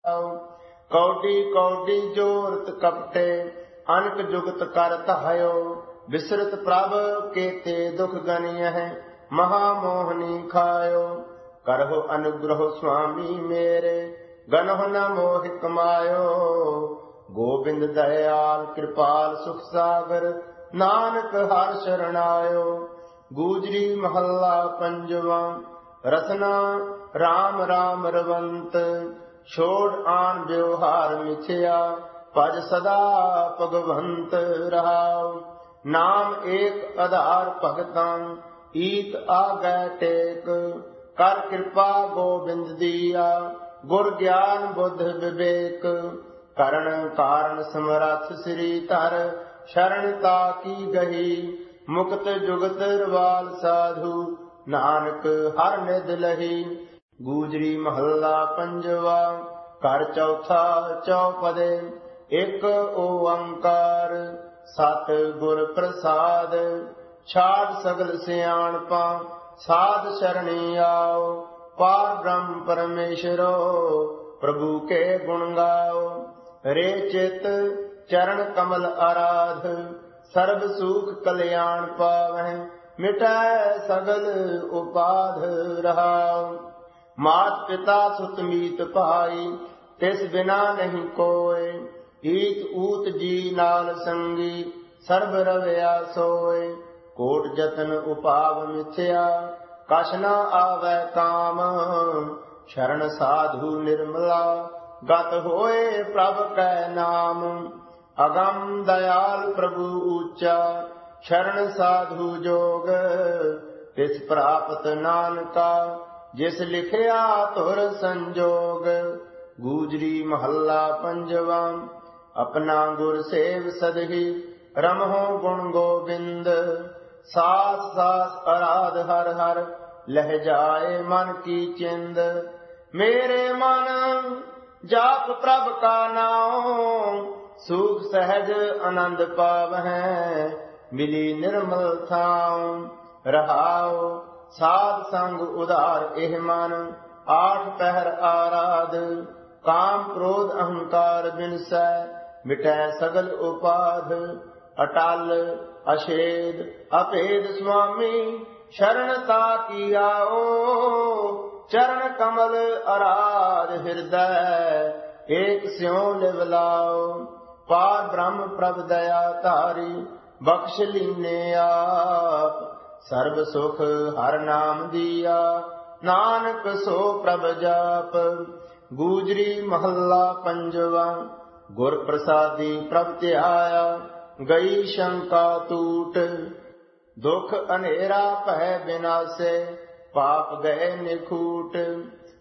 कौडी कौडी जोरत कपटे अनक जुगत कर तहायो विसरत प्रभ केते दुख गनिय महामोहनी खायो करहो अनुग्रह स्वामी मेरे गनह न मोह कमायो गोविंद दयाल कृपाल सुख सागर नानक हर शरणायो गूजरी महल्ला पंजवा रसना राम राम रवंत छोड़ आन व्यवहार मिथ्या पज सदा भगवंत रहाओ नाम एक आधार भगतां ईत आगै टेक कर कृपा गोविंद दिया गुर ज्ञान बुद्ध विवेक करण कारण समरथ श्री तर शरणता की गही मुक्त जुगत रवाल साधु नानक हर निध लही गूजरी महल्ला पंजवा कर चौथा चौपदे एक ओंकार सत गुर प्रसाद छाड़ सगल सियाणपा साध शरणी आओ पार ब्रह्म परमेश्वरो प्रभु के गुण गाओ रे चित चरण कमल आराध सर्व सुख कल्याण पावै मिटाए सगल उपाध रहाओ मात पिता सुत मीत भाई तिस बिना नहीं कोय ईत ऊत जी नाल संगी सर्व रवया सोय कोट जतन उपाव मिथ्या कछ न आवै काम शरण साधु निर्मला गत होए प्रभ कै नाम अगम दयाल प्रभु ऊंचा शरण साधु जोग तिस प्राप्त नानका जिस लिखया तुर संजोग गूजरी महल्ला पंजवा अपना गुर सेव सदहि रमहो गुण गोविंद सास सास आराध हर हर लह जाए मन की चिंद मेरे मन जाप प्रभ का नाम सुख सहज आनंद पावहै मिली निर्मल थाम रहाओ साध संग उदार एह मन आठ पहर आराध काम क्रोध अहंकार बिनसै मिटै सगल उपाध अटल अछेद अभेद स्वामी शरणता की आओ चरण कमल आराध हृदय एक स्यों लिवलाओ पार ब्रह्म प्रभ दया तारी बख्श लीने आप सर्व सुख हर नाम दिया नानक सो प्रभ जाप गूजरी महल्ला पंजवा गुर प्रसादी प्रभ त्याया गई शंका टूट दुख अनेरा पह बिनासे पाप गए निखूट